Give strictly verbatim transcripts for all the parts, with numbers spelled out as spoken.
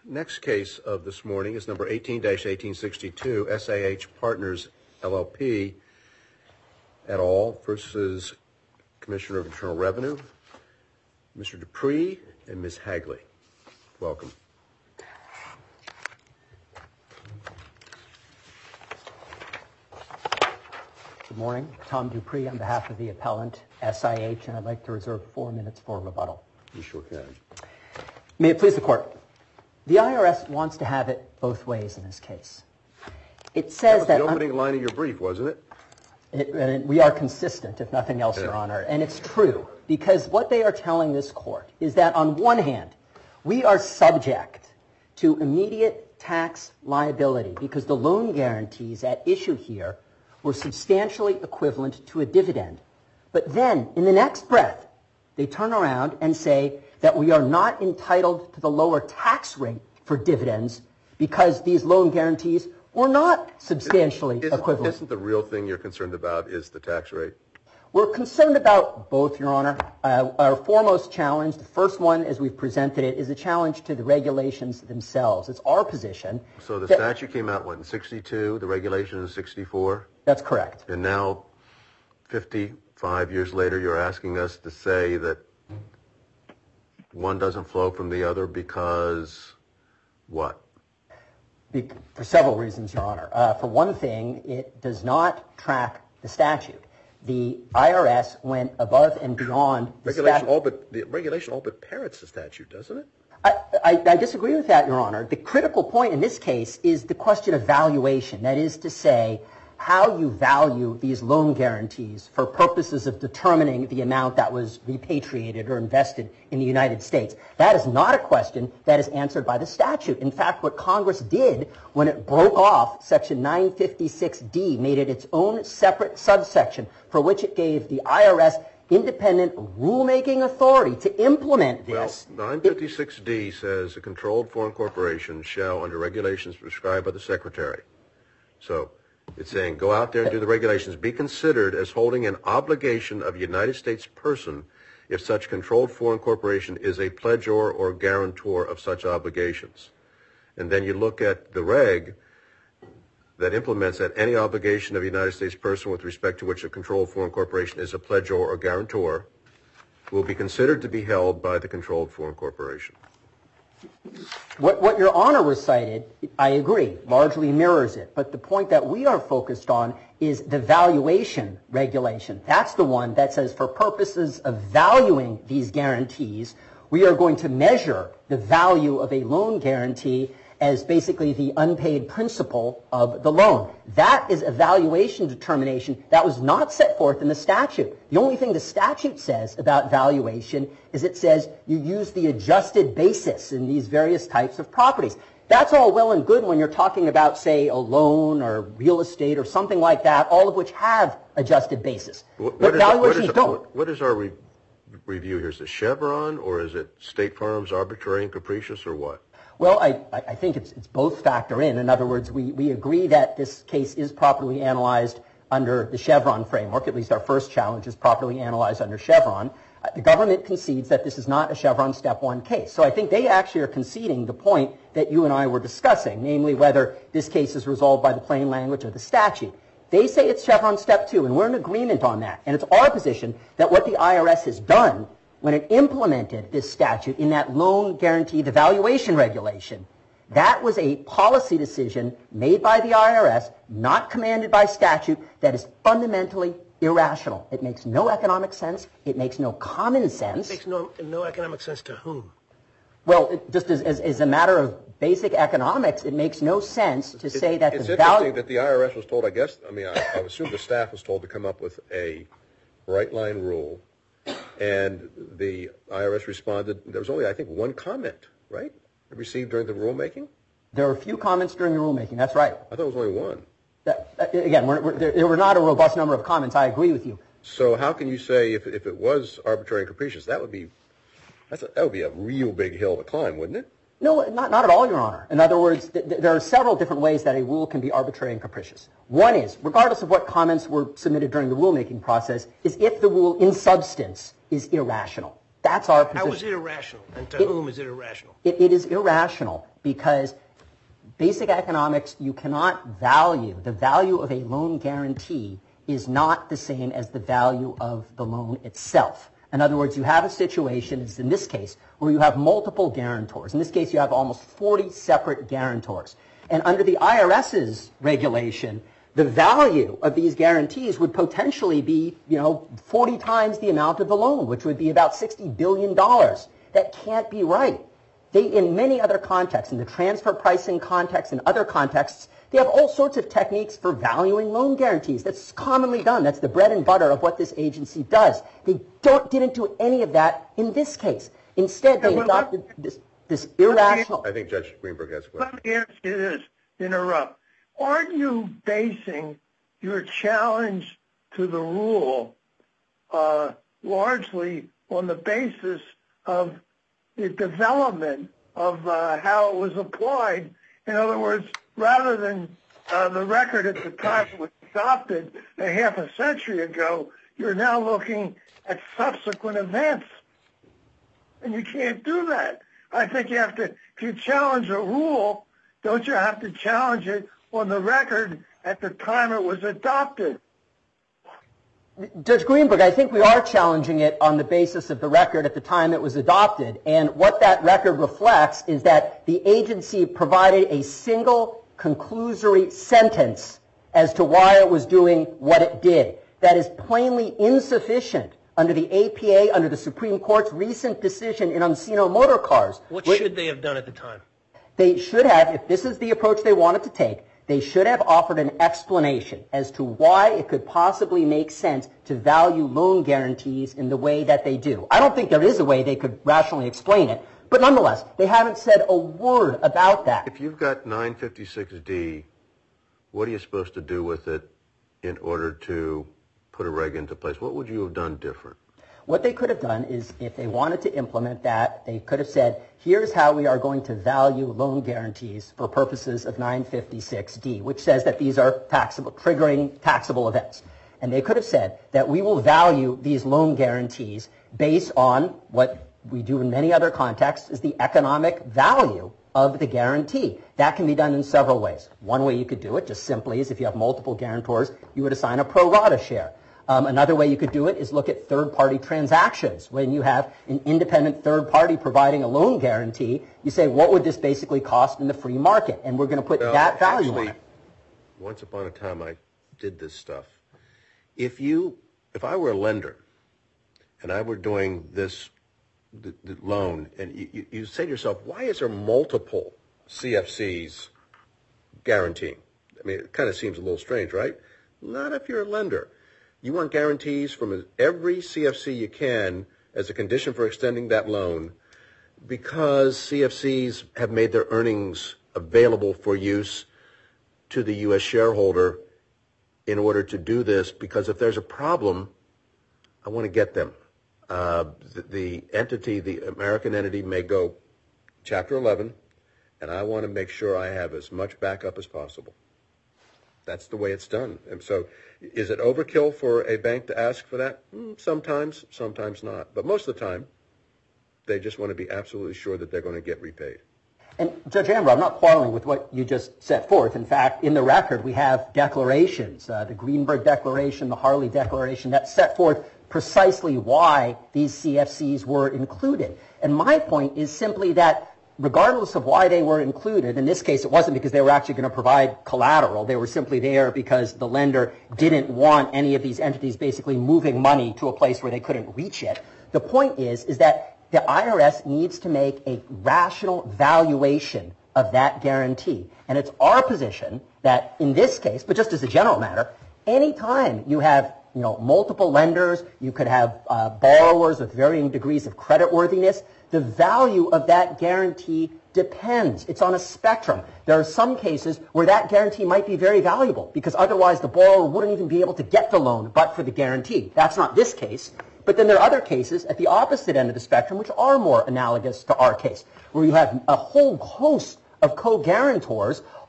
Next case of this morning is number eighteen dash eighteen sixty-two, S A H Partners, L L P, et al. Versus Commissioner of Internal Revenue, Mister Dupree and Miz Hagley. Welcome. Good morning. Tom Dupree on behalf of the appellant, S I H, and I'd like to reserve four minutes for rebuttal. You sure can. May it please the Court. The I R S wants to have it both ways in this case. It says that that... was the opening line of your brief, wasn't it? it and we are consistent, if nothing else, yeah. Your Honor. And it's true, because what they are telling this Court is that on one hand, we are subject to immediate tax liability because the loan guarantees at issue here were substantially equivalent to a dividend. But then, in the next breath, they turn around and say that we are not entitled to the lower tax rate for dividends because these loan guarantees were not substantially isn't, equivalent. Isn't the real thing you're concerned about is the tax rate? We're concerned about both, Your Honor. Uh, our foremost challenge, the first one as we've presented it, is a challenge to the regulations themselves. It's our position. So the that, statute came out, what, in sixty-two? The regulation is sixty-four? That's correct. And now, fifty-five years later, you're asking us to say that one doesn't flow from the other because what? Be- for several reasons, Your Honor. Uh, for one thing, it does not track the statute. The I R S went above and beyond the regulation. Statute. All but the regulation all but parrots the statute, doesn't it? I, I, I disagree with that, Your Honor. The critical point in this case is the question of valuation. That is to say, how you value these loan guarantees for purposes of determining the amount that was repatriated or invested in the United States. That is not a question that is answered by the statute. In fact, what Congress did when it broke off Section nine fifty-six D, made it its own separate subsection for which it gave the I R S independent rulemaking authority to implement this. Well, nine fifty-six D says a controlled foreign corporation shall, under regulations prescribed by the Secretary. So it's saying go out there and do the regulations. Be considered as holding an obligation of a United States person if such controlled foreign corporation is a pledgor or guarantor of such obligations. And then you look at the reg that implements that any obligation of a United States person with respect to which a controlled foreign corporation is a pledgor or guarantor will be considered to be held by the controlled foreign corporation. What, what Your Honor recited, I agree, largely mirrors it. But the point that we are focused on is the valuation regulation. That's the one that says for purposes of valuing these guarantees, we are going to measure the value of a loan guarantee as basically the unpaid principal of the loan. That is a valuation determination that was not set forth in the statute. The only thing the statute says about valuation is it says you use the adjusted basis in these various types of properties. That's all well and good when you're talking about, say, a loan or real estate or something like that, all of which have adjusted basis. What, but what valuations is, what is, don't. What, what is our re- review here? Is it Chevron or is it State Farm's arbitrary and capricious or what? Well, I, I think it's, it's both factor in. In other words, we, we agree that this case is properly analyzed under the Chevron framework. At least our first challenge is properly analyzed under Chevron. Uh, the government concedes that this is not a Chevron step one case. So I think they actually are conceding the point that you and I were discussing, namely whether this case is resolved by the plain language of the statute. They say it's Chevron step two, and we're in agreement on that. And it's our position that what the I R S has done when it implemented this statute in that loan guarantee, the valuation regulation, that was a policy decision made by the I R S, not commanded by statute, that is fundamentally irrational. It makes no economic sense. It makes no common sense. It makes no, no economic sense to whom? Well, it, just as, as, as a matter of basic economics, it makes no sense to it, say that it's the value... value... that the I R S was told, I guess, I mean, I, I assume the staff was told to come up with a right-line rule. And the I R S responded, there was only, I think, one comment, right, received during the rulemaking? There were a few comments during the rulemaking, that's right. I thought it was only one. That, uh, again, we're, we're, there, there were not a robust number of comments, I agree with you. So how can you say if, if it was arbitrary and capricious, that would be that's a, that would be a real big hill to climb, wouldn't it? No, not, not at all, Your Honor. In other words, th- th- there are several different ways that a rule can be arbitrary and capricious. One is, regardless of what comments were submitted during the rulemaking process, is if the rule in substance is irrational. That's our position. How is it irrational? And to It- whom is it irrational? It, it is irrational because basic economics, you cannot value, the value of a loan guarantee is not the same as the value of the loan itself. In other words, you have a situation, as in this case, where you have multiple guarantors. In this case, you have almost forty separate guarantors. And under the I R S's regulation, the value of these guarantees would potentially be, you know, forty times the amount of the loan, which would be about sixty billion dollars. That can't be right. They, in many other contexts, in the transfer pricing context and other contexts, they have all sorts of techniques for valuing loan guarantees. That's commonly done. That's the bread and butter of what this agency does. They don't, didn't do any of that in this case. Instead, they Yeah, well, adopted this, this irrational... I think Judge Greenberg has a question. Let me ask you this, interrupt. Aren't you basing your challenge to the rule uh, largely on the basis of the development of uh, how it was applied? In other words, rather than uh, the record at the time it was adopted a half a century ago, you're now looking at subsequent events. And you can't do that. I think you have to, if you challenge a rule, don't you have to challenge it on the record at the time it was adopted? Judge Greenberg, I think we are challenging it on the basis of the record at the time it was adopted. And what that record reflects is that the agency provided a single conclusory sentence as to why it was doing what it did. That is plainly insufficient under the A P A, under the Supreme Court's recent decision in Encino Motor Cars. What should they have done at the time? They should have, if this is the approach they wanted to take, they should have offered an explanation as to why it could possibly make sense to value loan guarantees in the way that they do. I don't think there is a way they could rationally explain it, but nonetheless, they haven't said a word about that. If you've got nine fifty-six D, what are you supposed to do with it in order to put a reg into place? What would you have done different? What they could have done is, if they wanted to implement that, they could have said, here's how we are going to value loan guarantees for purposes of nine fifty-six D, which says that these are taxable, triggering taxable events. And they could have said that we will value these loan guarantees based on what we do in many other contexts is the economic value of the guarantee. That can be done in several ways. One way you could do it just simply is if you have multiple guarantors, you would assign a pro rata share. Um, another way you could do it is look at third-party transactions. When you have an independent third party providing a loan guarantee, you say, what would this basically cost in the free market? And we're going to put Well, that value actually, on it. Once upon a time, I did this stuff. If you, if I were a lender and I were doing this the, the loan, and you, you, you say to yourself, why is there multiple C F Cs guaranteeing? I mean, it kind of seems a little strange, right? Not if you're a lender. You want guarantees from every C F C you can as a condition for extending that loan because C F Cs have made their earnings available for use to the U S shareholder in order to do this, because if there's a problem, I want to get them. Uh, the, the entity, the American entity, may go Chapter eleven, and I want to make sure I have as much backup as possible. That's the way it's done. And so is it overkill for a bank to ask for that? Mm, sometimes, sometimes not. But most of the time, they just want to be absolutely sure that they're going to get repaid. And Judge Amber, I'm not quarreling with what you just set forth. In fact, in the record, we have declarations, uh, the Greenberg Declaration, the Harley Declaration, that set forth precisely why these C F Cs were included. And my point is simply that regardless of why they were included, in this case it wasn't because they were actually going to provide collateral. They were simply there because the lender didn't want any of these entities basically moving money to a place where they couldn't reach it. The point is, is that the I R S needs to make a rational valuation of that guarantee. And it's our position that in this case, but just as a general matter, any time you have you know, multiple lenders, you could have uh, borrowers with varying degrees of creditworthiness, the value of that guarantee depends. It's on a spectrum. There are some cases where that guarantee might be very valuable because otherwise the borrower wouldn't even be able to get the loan but for the guarantee. That's not this case. But then there are other cases at the opposite end of the spectrum which are more analogous to our case, where you have a whole host of co-guarantors,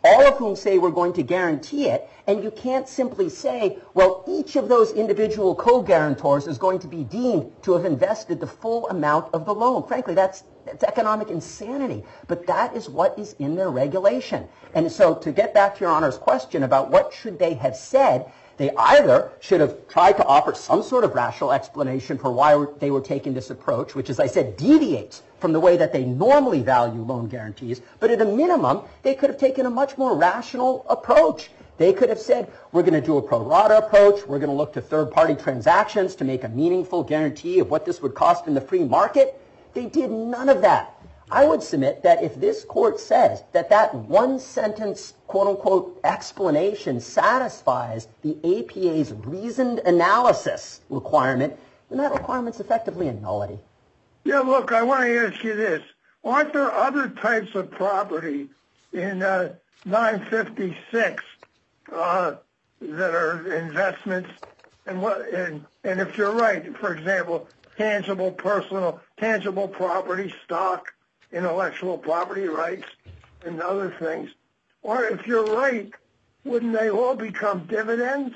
all of whom say we're going to guarantee it, and you can't simply say, well, each of those individual co-guarantors is going to be deemed to have invested the full amount of the loan. Frankly, that's, that's economic insanity, but that is what is in their regulation. And so to get back to Your Honor's question about what should they have said, they either should have tried to offer some sort of rational explanation for why they were taking this approach, which, as I said, deviates from the way that they normally value loan guarantees, but at a minimum, they could have taken a much more rational approach. They could have said, we're going to do a pro rata approach, we're going to look to third-party transactions to make a meaningful guarantee of what this would cost in the free market. They did none of that. I would submit that if this court says that that one-sentence, quote-unquote, explanation satisfies the A P A's reasoned analysis requirement, then that requirement's effectively a nullity. Yeah, look, I want to ask you this. Aren't there other types of property in uh, nine fifty-six uh, that are investments? And, what, and, and if you're right, for example, tangible personal, tangible property, stock, intellectual property rights, and other things. Or if you're right, wouldn't they all become dividends?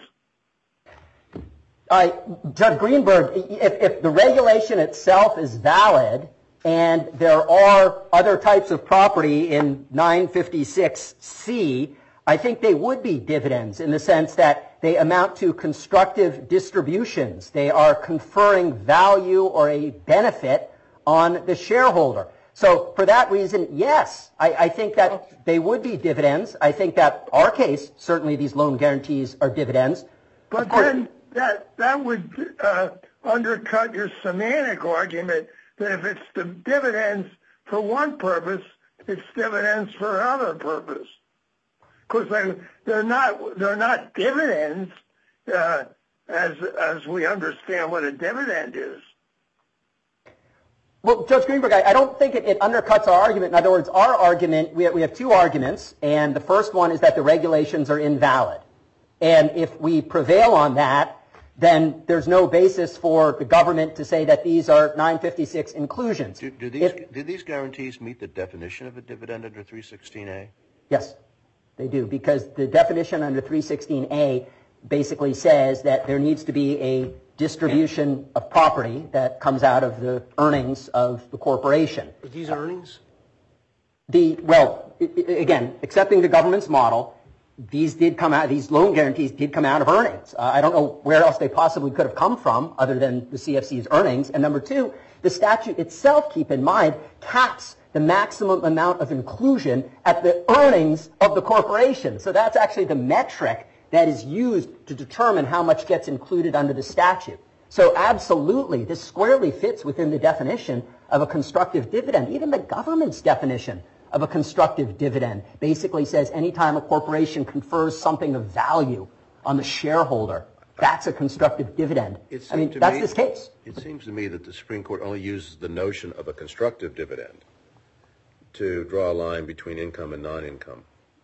Uh, Judge Greenberg, if, if the regulation itself is valid and there are other types of property in nine fifty-six C, I think they would be dividends in the sense that they amount to constructive distributions. They are conferring value or a benefit on the shareholder. So for that reason, yes, I, I think that they would be dividends. I think that our case, certainly these loan guarantees are dividends. But then that that would uh, undercut your semantic argument that if it's the dividends for one purpose, it's dividends for another purpose. Because they they're not they're not dividends uh, as as we understand what a dividend is. Well, Judge Greenberg, I, I don't think it, it undercuts our argument. In other words, our argument, we have, we have two arguments, and the first one is that the regulations are invalid. And if we prevail on that, then there's no basis for the government to say that these are nine fifty-six inclusions. Do, do, these, if, do these guarantees meet the definition of a dividend under three sixteen A? Yes, they do, because the definition under three sixteen A basically says that there needs to be a distribution of property that comes out of the earnings of the corporation. Are these earnings? The well, I, I, again, accepting the government's model, these did come out. These loan guarantees did come out of earnings. Uh, I don't know where else they possibly could have come from other than the C F C's earnings. And number two, the statute itself, keep in mind, caps the maximum amount of inclusion at the earnings of the corporation. So that's actually the metric that is used to determine how much gets included under the statute. So absolutely, this squarely fits within the definition of a constructive dividend. Even the government's definition of a constructive dividend basically says anytime a corporation confers something of value on the shareholder, that's a constructive dividend. I mean, that's me, this case. It seems to me that the Supreme Court only uses the notion of a constructive dividend to draw a line between income and non-income,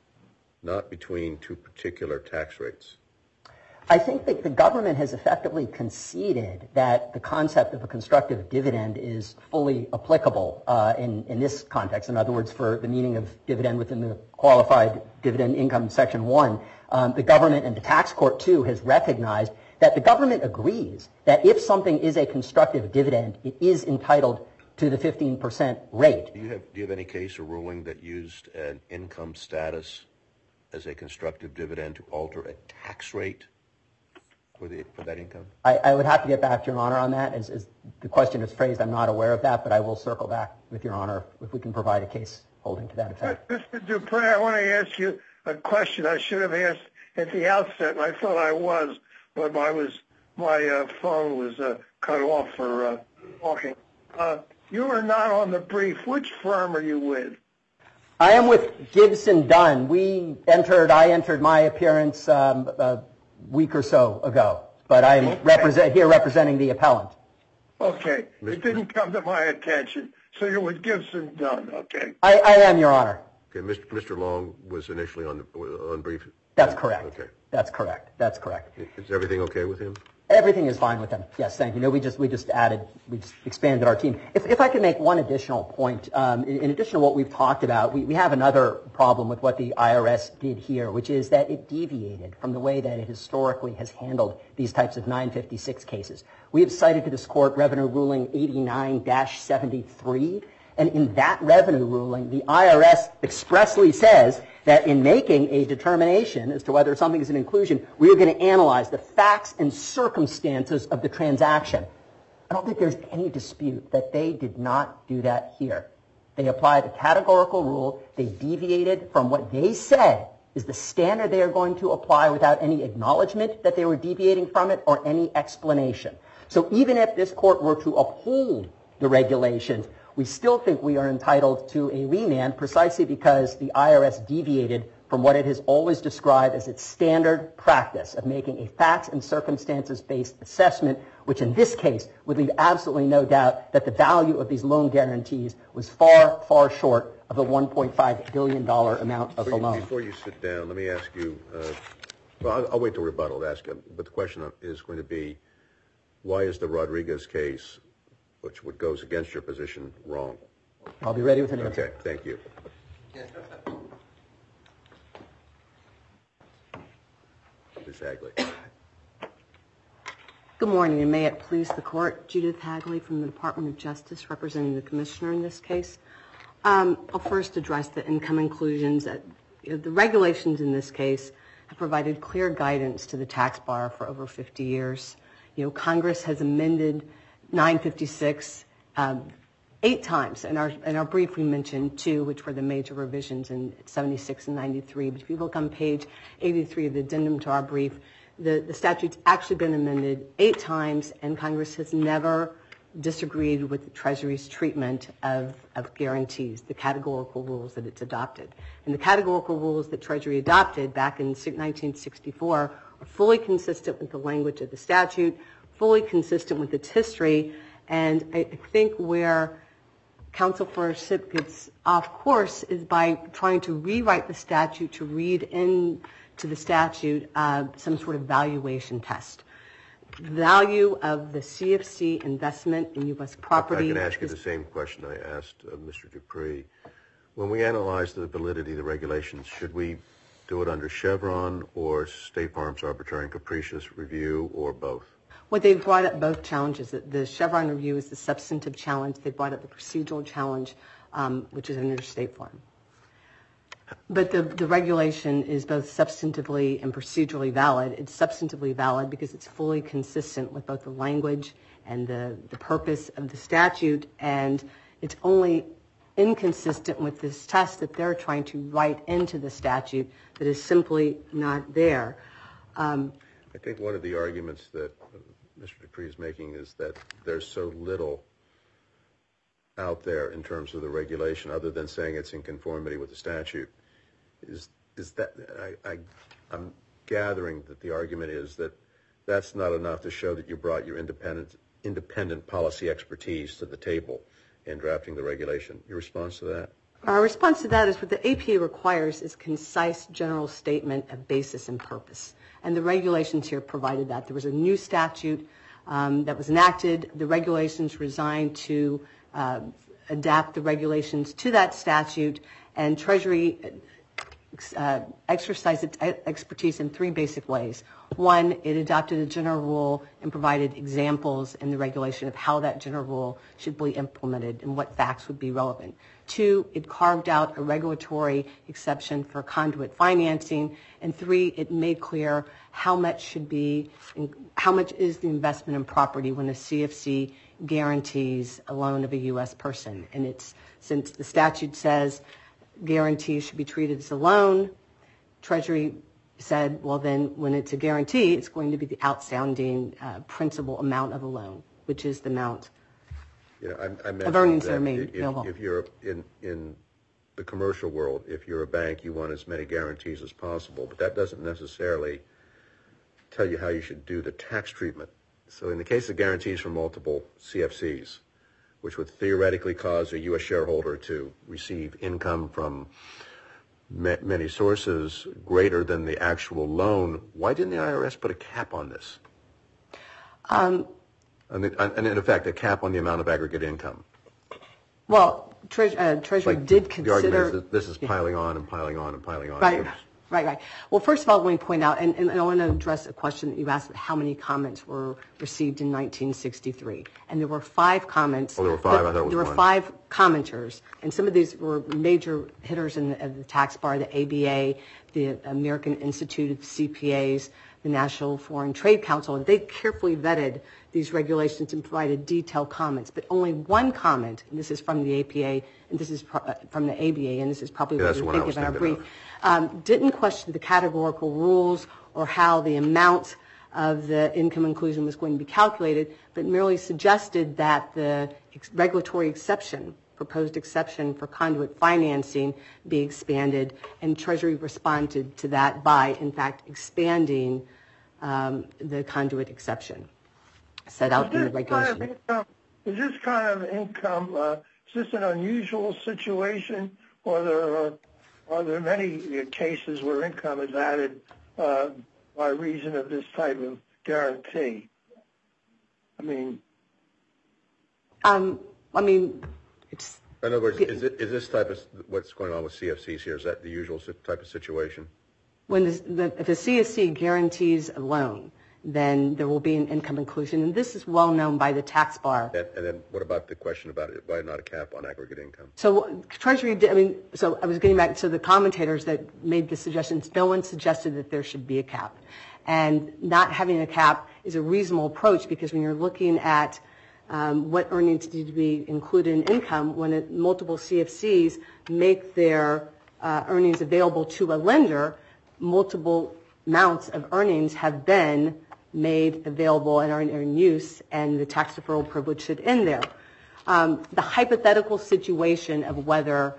not between two particular tax rates. I think that the government has effectively conceded that the concept of a constructive dividend is fully applicable uh, in, in this context. In other words, for the meaning of dividend within the qualified dividend income section one, um, the government and the tax court too has recognized that the government agrees that if something is a constructive dividend, it is entitled to the fifteen percent rate. Do you have, do you have any case or ruling that used an income status as a constructive dividend to alter a tax rate for, the, for that income? I, I would have to get back to Your Honor on that. As, as the question is phrased, I'm not aware of that, but I will circle back with Your Honor if we can provide a case holding to that effect. Mister Dupre, I want to ask you a question I should have asked at the outset, and I thought I was, but my, was, my uh, phone was uh, cut off for uh, talking. Uh, you are not on the brief. Which firm are you with? I am with Gibson Dunn. We entered, I entered my appearance um, a week or so ago, but I'm okay. represent, here representing the appellant. Okay. It didn't come to my attention. So you're with Gibson Dunn, okay. I, I am, Your Honor. Okay, Mister Mister Long was initially on the, on brief. That's correct. Okay. That's correct. That's correct. Is everything okay with him? Everything is fine with them. Yes, thank you. No, we just we just added, we just expanded our team. If if I could make one additional point, um, in, in addition to what we've talked about, we, we have another problem with what the I R S did here, which is that it deviated from the way that it historically has handled these types of nine fifty-six cases. We have cited to this court Revenue Ruling eighty-nine dash seventy-three, and in that revenue ruling, the I R S expressly says that in making a determination as to whether something is an inclusion, we are going to analyze the facts and circumstances of the transaction. I don't think there's any dispute that they did not do that here. They applied a categorical rule. They deviated from what they said is the standard they are going to apply without any acknowledgement that they were deviating from it or any explanation. So even if this court were to uphold the regulations, we still think we are entitled to a remand precisely because the I R S deviated from what it has always described as its standard practice of making a facts and circumstances-based assessment, which in this case would leave absolutely no doubt that the value of these loan guarantees was far, far short of the one point five billion dollars amount of the loan. Before you sit down, let me ask you, uh, well, I'll, I'll wait till rebuttal to ask you, but the question is going to be, why is the Rodriguez case, which would goes against your position, wrong? I'll be ready with an answer. Okay, thank you. Miz Hagley. Good morning, and may it please the court. Judith Hagley from the Department of Justice, representing the commissioner in this case. Um, I'll first address the income inclusions. That, you know, the regulations in this case have provided clear guidance to the tax bar for over fifty years. You know, Congress has amended nine fifty-six um, eight times. In our in our brief, we mentioned two, which were the major revisions in seventy-six and ninety-three. But if you look on page eighty-three of the addendum to our brief, the, the statute's actually been amended eight times, and Congress has never disagreed with the Treasury's treatment of, of guarantees, the categorical rules that it's adopted. And the categorical rules that Treasury adopted back in nineteen sixty-four are fully consistent with the language of the statute, fully consistent with its history, and I think where counsel for S I P gets off course is by trying to rewrite the statute to read into the statute uh, some sort of valuation test. Value of the C F C investment in U S property. I can ask you the same question I asked uh, Mister Dupree. When we analyze the validity of the regulations, should we do it under Chevron or State Farm's arbitrary and capricious review, or both? Well, they've brought up both challenges. The Chevron review is the substantive challenge. They brought up the procedural challenge, um, which is under State Farm. But the, the regulation is both substantively and procedurally valid. It's substantively valid because it's fully consistent with both the language and the, the purpose of the statute, and it's only inconsistent with this test that they're trying to write into the statute that is simply not there. Um, I think one of the arguments that Mister Dupree is making is that there's so little out there in terms of the regulation other than saying it's in conformity with the statute. Is is that I, I I'm gathering that the argument is that that's not enough to show that you brought your independent independent policy expertise to the table in drafting the regulation. Your response to that? Our response to that is what the A P A requires is concise general statement of basis and purpose. And the regulations here provided that. There was a new statute um, that was enacted. The regulations were designed to uh, adapt the regulations to that statute, and Treasury uh, exercised its expertise in three basic ways. One, it adopted a general rule and provided examples in the regulation of how that general rule should be implemented and what facts would be relevant. Two, it carved out a regulatory exception for conduit financing. And three, it made clear how much should be, how much is the investment in property when a C F C guarantees a loan of a U S person. And it's, since the statute says guarantees should be treated as a loan, Treasury said, well, then when it's a guarantee, it's going to be the outstanding uh, principal amount of a loan, which is the amount You know, I, I of earnings that that are made if, available. if you're in, in the commercial world, if you're a bank, you want as many guarantees as possible, but that doesn't necessarily tell you how you should do the tax treatment. So in the case of guarantees from multiple C F Cs, which would theoretically cause a U S shareholder to receive income from ma- many sources greater than the actual loan, why didn't the I R S put a cap on this? Um, and, and in effect, a cap on the amount of aggregate income. Well, Tre- uh, Treasury Like did the consider... argument is that this is piling on and piling on and piling on. Right, right, right. Well, first of all, let me point out, and, and I want to address a question that you asked, how many comments were received in nineteen sixty-three. And there were five comments. Oh, there were five? I thought it was There were one. five commenters, and some of these were major hitters in the, the tax bar, the A B A, the American Institute of C P As, the National Foreign Trade Council, and they carefully vetted these regulations and provided detailed comments. But only one comment, and this is from the A P A, and this is pro- uh, from the A B A, and this is probably Yeah, what that's you're what I thinking was of in our thinking brief, um, didn't question the categorical rules or how the amount of the income inclusion was going to be calculated, but merely suggested that the ex- regulatory exception, proposed exception for conduit financing, be expanded, and Treasury responded to that by, in fact, expanding um, the conduit exception set out in the regulation. Kind of income, is this kind of income, uh, is this an unusual situation, or there are, are there many cases where income is added uh, by reason of this type of guarantee? I mean... Um, I mean, it's... In other words, is, it, is this type of, what's going on with C F Cs here, is that the usual type of situation? When the, the, if a C F C guarantees a loan, then there will be an income inclusion, and this is well known by the tax bar. And, and then what about the question about it, why not a cap on aggregate income? So Treasury did, I mean, so I was getting back to the commentators that made the suggestions. No one suggested that there should be a cap. And not having a cap is a reasonable approach, because when you're looking at um, what earnings need to be included in income, when it, multiple C F Cs make their uh, earnings available to a lender, multiple amounts of earnings have been made available and are in use, and the tax deferral privilege should end there. Um, the hypothetical situation of whether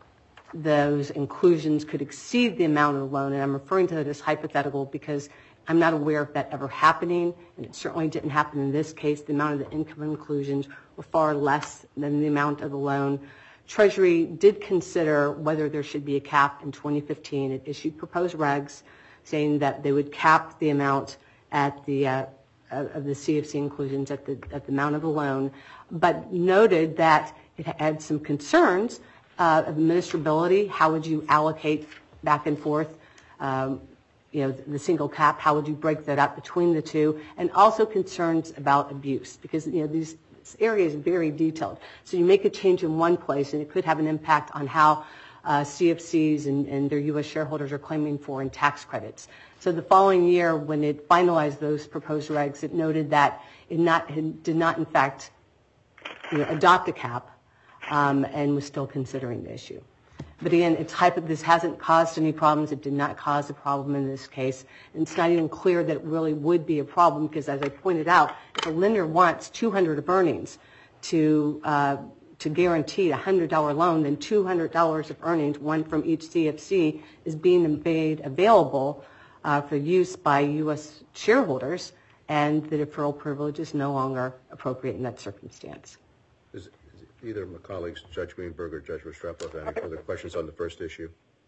those inclusions could exceed the amount of the loan, and I'm referring to it as hypothetical because I'm not aware of that ever happening, and it certainly didn't happen in this case. The amount of the income inclusions were far less than the amount of the loan. Treasury did consider whether there should be a cap in twenty fifteen. It issued proposed regs saying that they would cap the amount at the uh, of the C F C inclusions at the at the amount of the loan, but noted that it had some concerns uh, of administrability. How would you allocate back and forth? Um, you know, the single cap. How would you break that up between the two? And also concerns about abuse, because you know these this area is very detailed. So you make a change in one place, and it could have an impact on how uh, C F Cs and, and their U S shareholders are claiming for in tax credits. So the following year, when it finalized those proposed regs, it noted that it, not, it did not, in fact, you know, adopt a cap, um, and was still considering the issue. But again, it's hypo- this hasn't caused any problems. It did not cause a problem in this case. And it's not even clear that it really would be a problem, because as I pointed out, if a lender wants two hundred of earnings to uh, to guarantee a one hundred dollar loan, then two hundred dollars of earnings, one from each C F C, is being made available uh, for use by U S shareholders, and the deferral privilege is no longer appropriate in that circumstance. Is, is either of my colleagues, Judge Greenberg or Judge Restrepo, have any further questions on the first issue?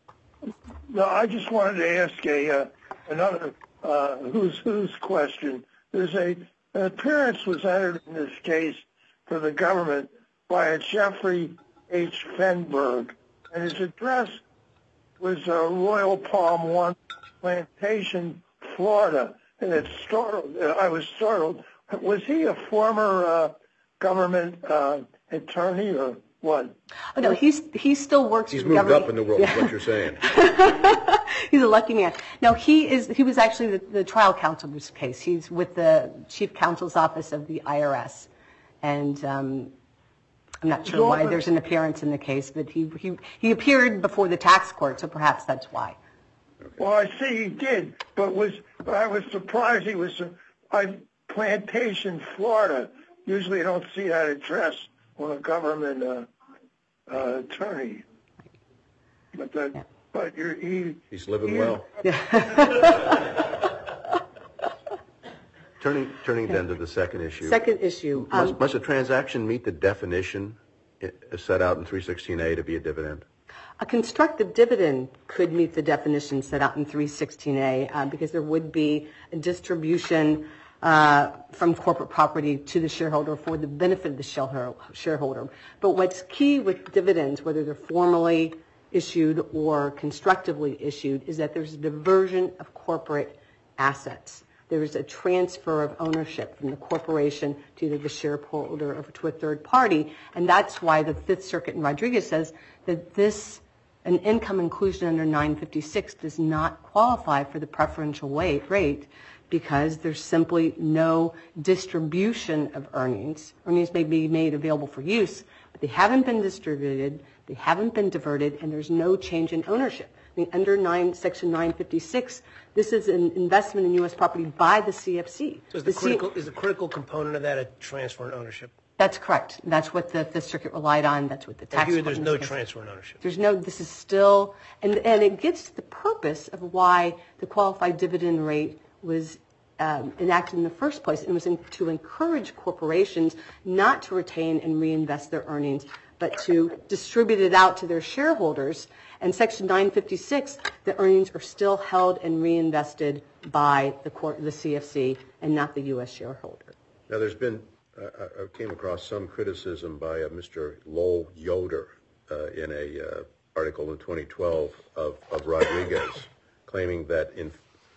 No, I just wanted to ask a uh, another uh, who's who's question. There's a an appearance was entered in this case for the government by a Jeffrey H. Fenberg, and his address was uh, Royal Palm One Plantation, Florida. And it startled. Uh, I was startled. Was he a former uh, government uh, attorney or what? Oh no, he's he still works. He's for the moved government. up in the world, is what you're saying. He's a lucky man. No, he is. He was actually the, the trial counsel in this case. He's with the chief counsel's office of the I R S, and um, I'm not sure why there's an appearance in the case, but he he he appeared before the tax court, so perhaps that's why. Well, I see he did, but was I was surprised he was uh, Plantation, Florida. Usually, I don't see that address on a government uh, uh, attorney. But that, yeah. but you're, he he's living he, well. turning turning then to the second issue. Second issue. Must, um, must a transaction meet the definition set out in three sixteen A to be a dividend? A constructive dividend could meet the definition set out in three sixteen A uh, because there would be a distribution uh, from corporate property to the shareholder for the benefit of the shareholder. But what's key with dividends, whether they're formally issued or constructively issued, is that there's a diversion of corporate assets. There's a transfer of ownership from the corporation to either the shareholder or to a third party, and that's why the Fifth Circuit in Rodriguez says that this, an income inclusion under nine fifty-six does not qualify for the preferential rate because there's simply no distribution of earnings. Earnings may be made available for use, but they haven't been distributed, they haven't been diverted, and there's no change in ownership. I mean, under nine, Section nine fifty-six, this is an investment in U S property by the C F C. So is the, the critical, C- is the critical component of that a transfer in ownership? That's correct. That's what the Fifth Circuit relied on. That's what the tax. Here, there's no case. transfer in ownership. There's no. This is still, and and it gets to the purpose of why the qualified dividend rate was um, enacted in the first place. It was in, to encourage corporations not to retain and reinvest their earnings, but to distribute it out to their shareholders. And Section nine fifty-six, the earnings are still held and reinvested by the court, the C F C, and not the U S shareholder. Now, there's been, uh, I came across some criticism by uh, Mister Lowell Yoder uh, in a uh, article in twenty twelve of, of Rodriguez, claiming that in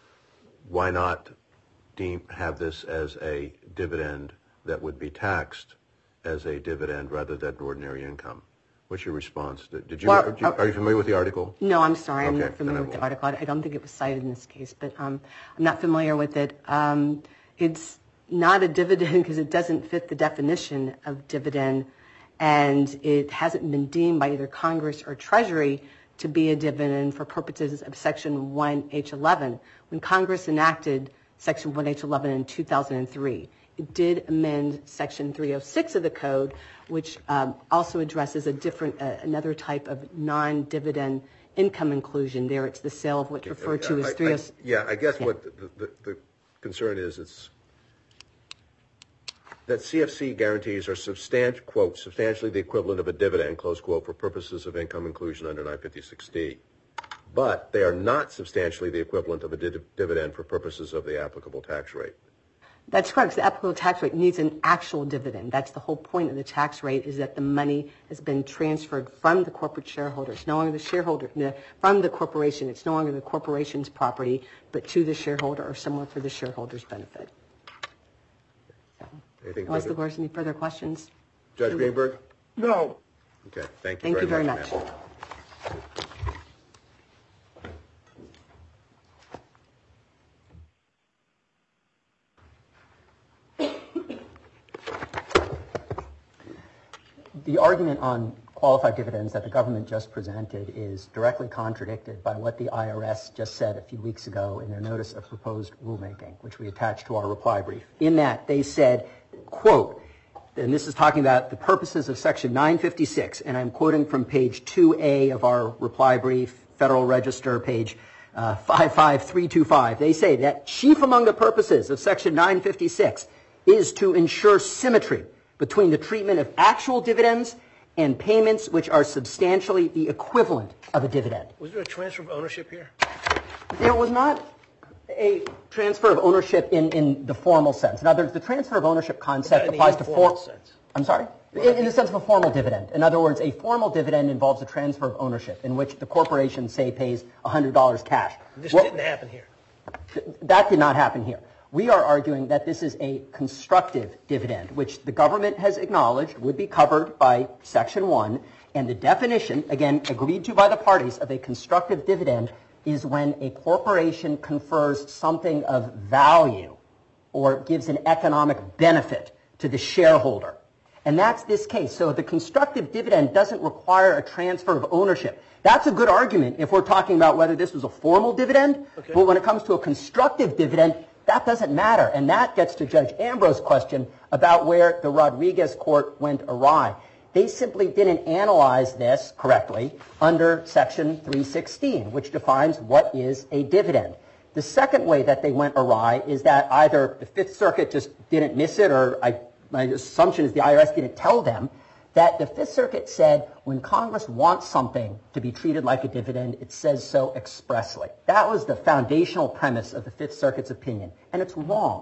why not deem have this as a dividend that would be taxed as a dividend rather than ordinary income. What's your response? Did you, Well, are, you are you familiar with the article? No, I'm sorry. I'm Okay, not familiar then I with the won't. article. I don't think it was cited in this case, but um, I'm not familiar with it. Um, it's not a dividend because it doesn't fit the definition of dividend, and it hasn't been deemed by either Congress or Treasury to be a dividend for purposes of Section one H eleven. When Congress enacted Section one H eleven in two thousand three, it did amend Section three oh six of the Code, which um, also addresses a different, uh, another type of non-dividend income inclusion. There, it's the sale of what's referred to as I- three oh I- six. Yeah, I guess Yeah. what the, the, the concern is, it's that C F C guarantees are substantial, quote, substantially the equivalent of a dividend, close quote, for purposes of income inclusion under nine fifty-six D. But they are not substantially the equivalent of a div- dividend for purposes of the applicable tax rate. That's correct. The applicable tax rate needs an actual dividend. That's the whole point of the tax rate, is that the money has been transferred from the corporate shareholder. It's no longer the shareholder, the, from the corporation. It's no longer the corporation's property, but to the shareholder or somewhere for the shareholder's benefit. So, Anything unless further? the board has any further questions. Judge Greenberg? No. Okay, thank you Thank very you very much. much. ma'am. The argument on qualified dividends that the government just presented is directly contradicted by what the I R S just said a few weeks ago in their notice of proposed rulemaking, which we attached to our reply brief. In that, they said, quote, and this is talking about the purposes of Section nine fifty-six, and I'm quoting from page two A of our reply brief, Federal Register, page uh, five five three two five. They say that chief among the purposes of Section nine fifty-six is to ensure symmetry between the treatment of actual dividends and payments which are substantially the equivalent of a dividend. Was there a transfer of ownership here? There was not a transfer of ownership in, in the formal sense. In other words, the transfer of ownership concept In the applies to informal for- sense. I'm sorry? In, in the sense of a formal dividend. In other words, a formal dividend involves a transfer of ownership in which the corporation, say, pays one hundred dollars cash. This Well, didn't happen here. th- that did not happen here. We are arguing that this is a constructive dividend, which the government has acknowledged would be covered by Section one, and the definition, again, agreed to by the parties, of a constructive dividend is when a corporation confers something of value or gives an economic benefit to the shareholder. And that's this case. So the constructive dividend doesn't require a transfer of ownership. That's a good argument if we're talking about whether this was a formal dividend, Okay. but when it comes to a constructive dividend, that doesn't matter. And that gets to Judge Ambrose's question about where the Rodriguez court went awry. They simply didn't analyze this correctly under Section three sixteen, which defines what is a dividend. The second way that they went awry is that either the Fifth Circuit just didn't miss it, or I, my assumption is the I R S didn't tell them, that the Fifth Circuit said when Congress wants something to be treated like a dividend, it says so expressly. That was the foundational premise of the Fifth Circuit's opinion, and it's wrong.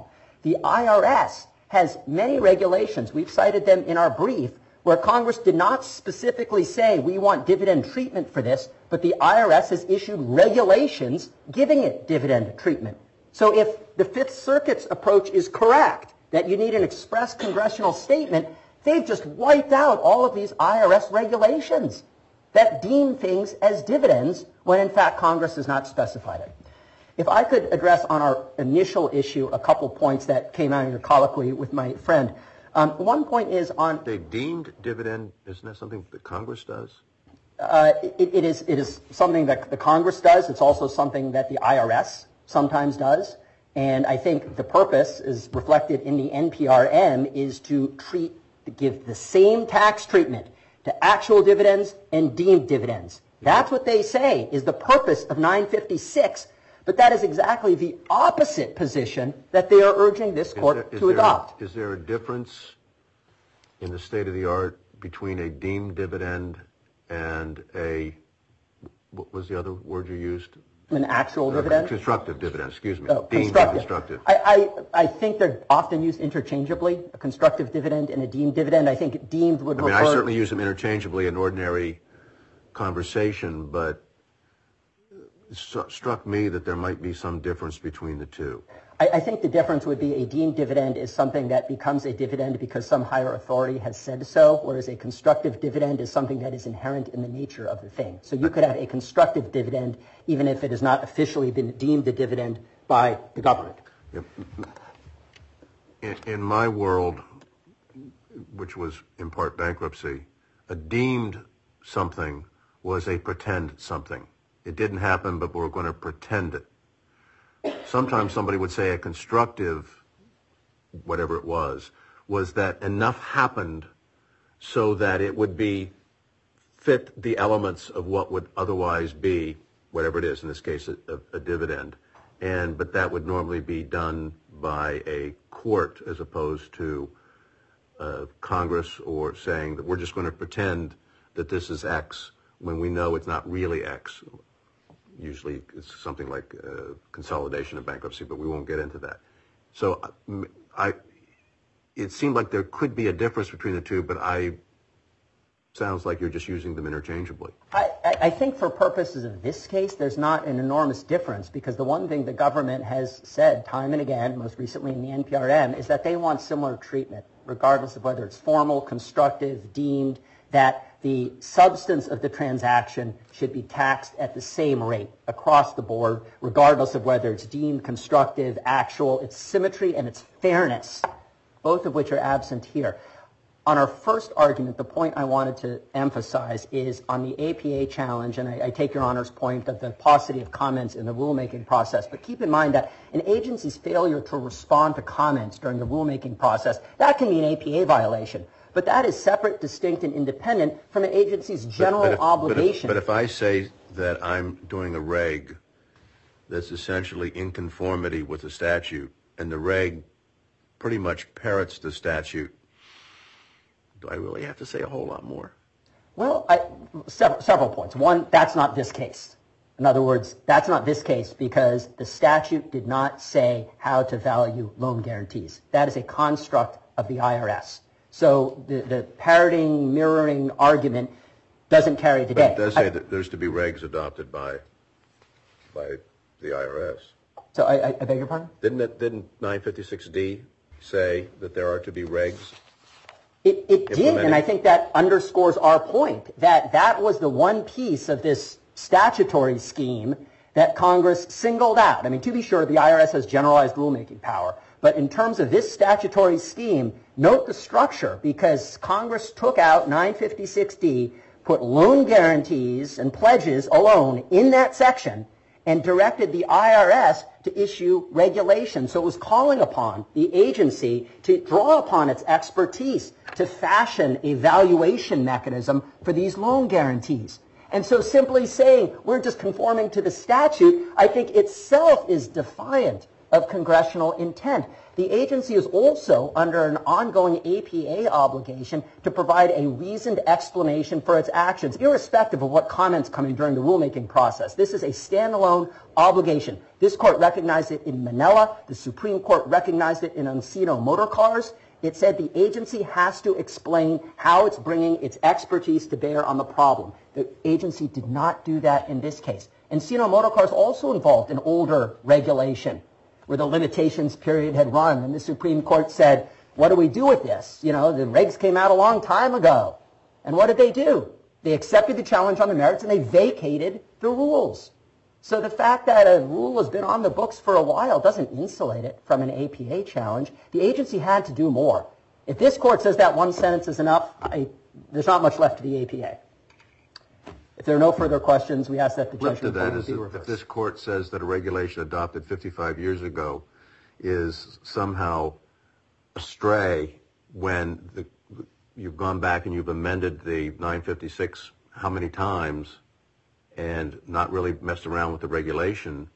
The I R S has many regulations. We've cited them in our brief where Congress did not specifically say we want dividend treatment for this, but the I R S has issued regulations giving it dividend treatment. So if the Fifth Circuit's approach is correct, that you need an express congressional statement, they've just wiped out all of these I R S regulations that deem things as dividends when in fact Congress has not specified it. If I could address on our initial issue a couple points that came out in your colloquy with my friend. Um, one point is on... They deemed dividend, isn't that something that Congress does? Uh, it, it, is, it is something that the Congress does. It's also something that the I R S sometimes does. And I think the purpose is reflected in the N P R M is to treat, to give the same tax treatment to actual dividends and deemed dividends. That's what they say is the purpose of nine fifty-six, but that is exactly the opposite position that they are urging this court is there, is to there, adopt. Is there a difference in the state of the art between a deemed dividend and a, what was the other word you used? An actual Uh, dividend? Constructive dividend, excuse me. Oh, Deemed constructive. and constructive. I, I, I think they're often used interchangeably, a constructive dividend and a deemed dividend. I think deemed would I mean, refer... I certainly use them interchangeably in ordinary conversation, but it stru- struck me that there might be some difference between the two. I, I think the difference would be a deemed dividend is something that becomes a dividend because some higher authority has said so, whereas a constructive dividend is something that is inherent in the nature of the thing. So you could have a constructive dividend even if it has not officially been deemed a dividend by the government. In, in my world, which was in part bankruptcy, a deemed something was a pretend something. It didn't happen, but we're going to pretend it. Sometimes somebody would say a constructive, whatever it was, was that enough happened so that it would be fit the elements of what would otherwise be, whatever it is, in this case, a, a dividend. And but that would normally be done by a court as opposed to uh, Congress, or saying that we're just going to pretend that this is X when we know it's not really X. Usually it's something like uh, consolidation of bankruptcy, but we won't get into that. So I, it seemed like there could be a difference between the two, but I sounds like you're just using them interchangeably. I, I think for purposes of this case, there's not an enormous difference, because the one thing the government has said time and again, most recently in the N P R M, is that they want similar treatment, regardless of whether it's formal, constructive, deemed, that the substance of the transaction should be taxed at the same rate across the board, regardless of whether it's deemed constructive, actual, its symmetry and its fairness, both of which are absent here. On our first argument, the point I wanted to emphasize is on the A P A challenge, and I, I take Your Honor's point of the paucity of comments in the rulemaking process, but keep in mind that an agency's failure to respond to comments during the rulemaking process, that can be an A P A violation. But that is separate, distinct, and independent from an agency's general but, but if, obligation. But if, but if I say that I'm doing a reg that's essentially in conformity with the statute, and the reg pretty much parrots the statute, do I really have to say a whole lot more? Well, I, several, several points. One, that's not this case. In other words, that's not this case because the statute did not say how to value loan guarantees. That is a construct of the I R S. So the, the parroting, mirroring argument doesn't carry the day. But it does say I, that there's to be regs adopted by by the I R S. So I, I beg your pardon? Didn't it, didn't nine fifty-six D say that there are to be regs? It, it did, and I think that underscores our point, that that was the one piece of this statutory scheme that Congress singled out. I mean, to be sure, the I R S has generalized rulemaking power, but in terms of this statutory scheme, note the structure, because Congress took out nine fifty-six D, put loan guarantees and pledges alone in that section, and directed the I R S to issue regulations. So it was calling upon the agency to draw upon its expertise to fashion a valuation mechanism for these loan guarantees. And so simply saying we're just conforming to the statute, I think itself is defiant of congressional intent. The agency is also under an ongoing A P A obligation to provide a reasoned explanation for its actions, irrespective of what comments come in during the rulemaking process. This is a standalone obligation. This court recognized it in Manila. The Supreme Court recognized it in Encino Motor Cars. It said the agency has to explain how it's bringing its expertise to bear on the problem. The agency did not do that in this case. Encino Motor Cars also involved an older regulation where the limitations period had run, and the Supreme Court said, what do we do with this? You know, the regs came out a long time ago. And what did they do? They accepted the challenge on the merits, and they vacated the rules. So the fact that a rule has been on the books for a while doesn't insulate it from an A P A challenge. The agency had to do more. If this court says that one sentence is enough, I, there's not much left to the A P A. If there are no further questions, we ask that the Flip to judgment that is be if, reversed. if this court says that a regulation adopted fifty-five years ago is somehow astray when the, you've gone back and you've amended the nine fifty-six how many times and not really messed around with the regulation.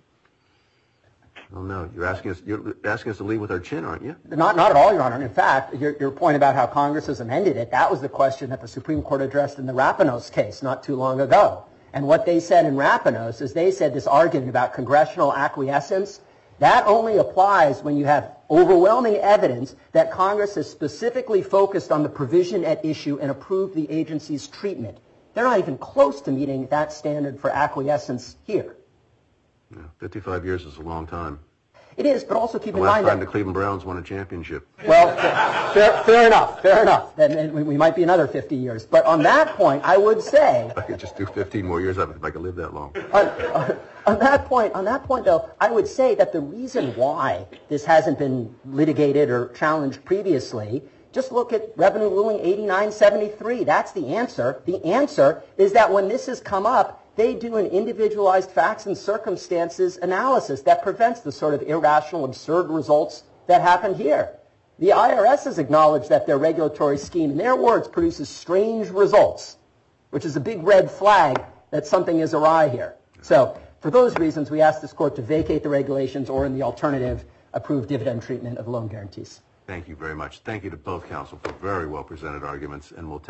Oh no, you're asking us you're asking us to leave with our chin, aren't you? Not, not at all, Your Honor. In fact, your, your point about how Congress has amended it, that was the question that the Supreme Court addressed in the Rapinos case not too long ago. And what they said in Rapinos is they said this argument about congressional acquiescence, that only applies when you have overwhelming evidence that Congress has specifically focused on the provision at issue and approved the agency's treatment. They're not even close to meeting that standard for acquiescence here. Yeah, fifty-five years is a long time. It is, but also keep The in last mind time that... the Cleveland Browns won a championship. Well, fair, fair enough, fair enough. And, and we might be another fifty years. But on that point, I would say... I could just do fifteen more years if I could live that long. On, on, on that point, on that point, though, I would say that the reason why this hasn't been litigated or challenged previously, just look at Revenue Ruling eighty-nine seventy-three. That's the answer. The answer is that when this has come up, they do an individualized facts and circumstances analysis that prevents the sort of irrational, absurd results that happened here. The I R S has acknowledged that their regulatory scheme, in their words, produces strange results, which is a big red flag that something is awry here. So for those reasons, we ask this court to vacate the regulations or, in the alternative, approve dividend treatment of loan guarantees. Thank you very much. Thank you to both counsel for very well presented arguments, and we'll